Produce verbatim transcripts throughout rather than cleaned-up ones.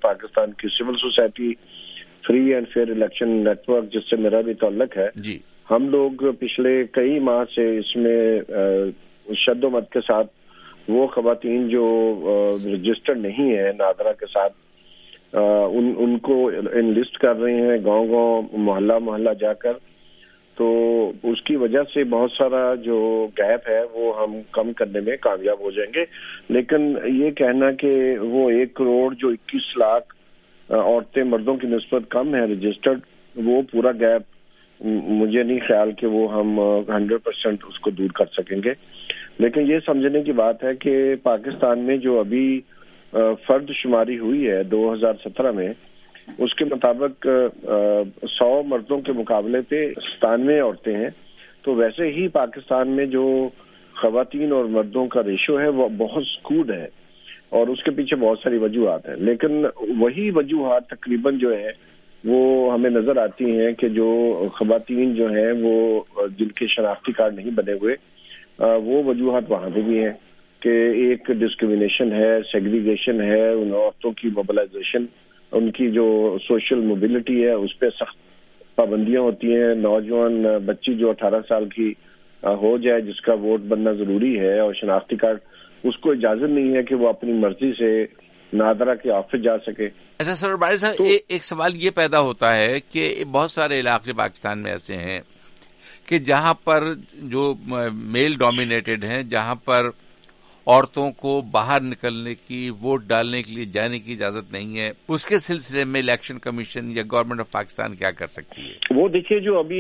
پاکستان کی civil society free and fair election network, جس سے میرا بھی تعلق ہے، جی ہم لوگ پچھلے کئی ماہ سے اس میں شد و مد کے ساتھ وہ خواتین جو رجسٹرڈ نہیں ہیں نادرا کے ساتھ، ان ان کو انلسٹ کر رہے ہیں گاؤں گاؤں محلہ محلہ جا کر. تو اس کی وجہ سے بہت سارا جو گیپ ہے وہ ہم کم کرنے میں کامیاب ہو جائیں گے. لیکن یہ کہنا کہ وہ ایک کروڑ جو اکیس لاکھ عورتیں مردوں کی نسبت کم ہیں رجسٹرڈ، وہ پورا گیپ مجھے نہیں خیال کہ وہ ہم ہنڈریڈ پرسینٹ اس کو دور کر سکیں گے. لیکن یہ سمجھنے کی بات ہے کہ پاکستان میں جو ابھی فرد شماری ہوئی ہے دو ہزار سترہ میں، اس کے مطابق سو مردوں کے مقابلے پہ ستانوے عورتیں ہیں. تو ویسے ہی پاکستان میں جو خواتین اور مردوں کا ریشو ہے وہ بہت سکوڈ ہے، اور اس کے پیچھے بہت ساری وجوہات ہیں. لیکن وہی وجوہات تقریباً جو ہے وہ ہمیں نظر آتی ہیں کہ جو خواتین جو ہیں وہ جن کے شناختی کارڈ نہیں بنے ہوئے، وہ وجوہات وہاں پہ بھی ہیں کہ ایک ڈسکریمنیشن ہے، سیگریگیشن ہے، ان عورتوں کی موبلائزیشن، ان کی جو سوشل موبلٹی ہے اس پہ سخت پابندیاں ہوتی ہیں. نوجوان بچی جو اٹھارہ سال کی ہو جائے، جس کا ووٹ بننا ضروری ہے اور شناختی کارڈ، اس کو اجازت نہیں ہے کہ وہ اپنی مرضی سے نادرا کے آفس جا سکے. اچھا سر باری صاحب، ایک سوال یہ پیدا ہوتا ہے کہ بہت سارے علاقے پاکستان میں ایسے ہیں کہ جہاں پر جو میل ڈومینیٹڈ ہیں، جہاں پر عورتوں کو باہر نکلنے کی، ووٹ ڈالنے کے لیے جانے کی اجازت نہیں ہے. اس کے سلسلے میں الیکشن کمیشن یا گورنمنٹ آف پاکستان کیا کر سکتی ہے؟ وہ دیکھیے، جو ابھی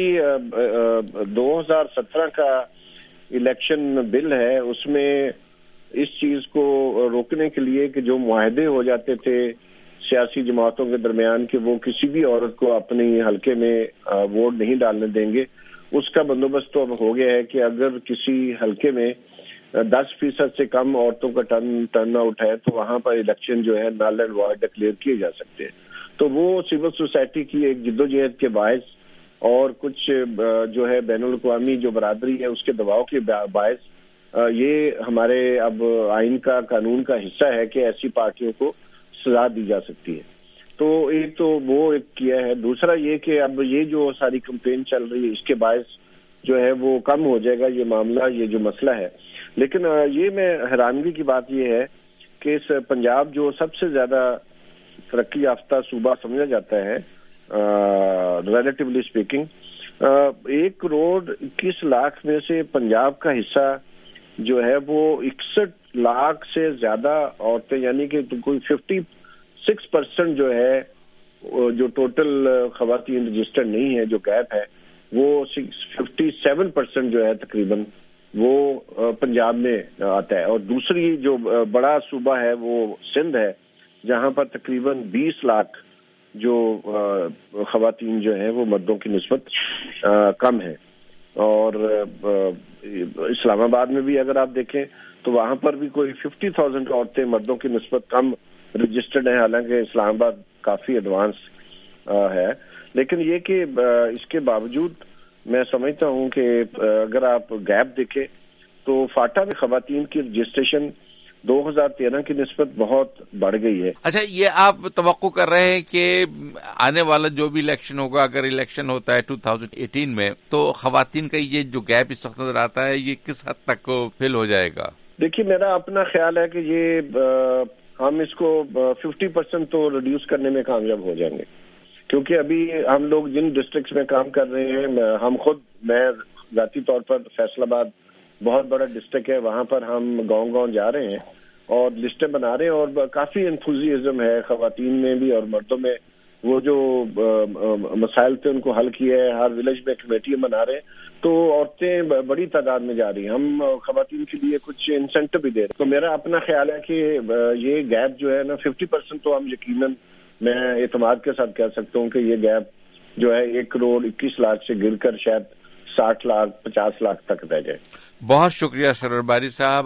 دو ہزار سترہ کا الیکشن بل ہے، اس میں اس چیز کو روکنے کے لیے کہ جو معاہدے ہو جاتے تھے سیاسی جماعتوں کے درمیان کہ وہ کسی بھی عورت کو اپنی حلقے میں ووٹ نہیں ڈالنے دیں گے، اس کا بندوبست تو اب ہو گیا ہے کہ اگر کسی حلقے میں دس فیصد سے کم عورتوں کا ٹرن ٹرن آؤٹ ہے تو وہاں پر الیکشن جو ہے نل اینڈ وائڈ ڈکلیئر کیے جا سکتے ہیں. تو وہ سول سوسائٹی کی ایک جدوجہد کے باعث اور کچھ جو ہے بین الاقوامی جو برادری ہے اس کے دباؤ کے باعث یہ ہمارے اب آئین کا، قانون کا حصہ ہے کہ ایسی پارٹیوں کو سزا دی جا سکتی ہے. تو ایک تو وہ ایک کیا ہے. دوسرا یہ کہ اب یہ جو ساری کمپین چل رہی ہے اس کے باعث جو ہے وہ کم ہو جائے گا یہ معاملہ، یہ جو مسئلہ ہے. لیکن یہ میں حیرانگی کی بات یہ ہے کہ اس پنجاب جو سب سے زیادہ ترقی یافتہ صوبہ سمجھا جاتا ہے ریلیٹیولی اسپیکنگ، ایک کروڑ اکیس لاکھ میں سے پنجاب کا حصہ جو ہے وہ اکسٹھ لاکھ سے زیادہ عورتیں، یعنی کہ کوئی ففٹی سکس پرسینٹ جو ہے جو ٹوٹل خواتین رجسٹرڈ نہیں ہے، جو گیپ ہے وہ ففٹی سیون پرسینٹ جو ہے تقریباً وہ پنجاب میں آتا ہے. اور دوسری جو بڑا صوبہ ہے وہ سندھ ہے، جہاں پر تقریباً بیس لاکھ جو خواتین جو ہیں وہ مردوں کی نسبت کم ہے. اور اسلام آباد میں بھی اگر آپ دیکھیں تو وہاں پر بھی کوئی ففٹی تھاؤزینڈ عورتیں مردوں کی نسبت کم رجسٹرڈ ہیں، حالانکہ اسلام آباد کافی ایڈوانس ہے. لیکن یہ کہ اس کے باوجود میں سمجھتا ہوں کہ اگر آپ گیپ دیکھیں تو فاٹا میں خواتین کی رجسٹریشن دو ہزار تیرہ کی نسبت بہت بڑھ گئی ہے. اچھا، یہ آپ توقع کر رہے ہیں کہ آنے والا جو بھی الیکشن ہوگا، اگر الیکشن ہوتا ہے دو ہزار اٹھارہ میں، تو خواتین کا یہ جو گیپ اس وقت نظر آتا ہے یہ کس حد تک فل ہو جائے گا؟ دیکھیے، میرا اپنا خیال ہے کہ یہ ہم اس کو ففٹی پرسینٹ تو ریڈیوس کرنے میں کامیاب ہو جائیں گے، کیونکہ ابھی ہم لوگ جن ڈسٹرکٹس میں کام کر رہے ہیں، ہم خود، میں ذاتی طور پر فیصل آباد بہت بڑا ڈسٹرکٹ ہے، وہاں پر ہم گاؤں گاؤں جا رہے ہیں اور لسٹیں بنا رہے ہیں، اور کافی انتھوزیازم ہے خواتین میں بھی اور مردوں میں. وہ جو مسائل تھے ان کو حل کیا ہے، ہر ولیج میں کمیٹیاں بنا رہے ہیں، تو عورتیں بڑی تعداد میں جا رہی ہیں. ہم خواتین کے لیے کچھ انسینٹو بھی دے رہے ہیں. تو میرا اپنا خیال ہے کہ یہ گیپ جو ہے نا ففٹی پرسینٹ تو ہم یقیناً، میں اعتماد کے ساتھ کہہ سکتا ہوں کہ یہ گیپ جو ہے ایک کروڑ اکیس لاکھ سے گر کر شاید ساٹھ لاکھ پچاس لاکھ تک رہ جائے. بہت شکریہ سرور باری صاحب.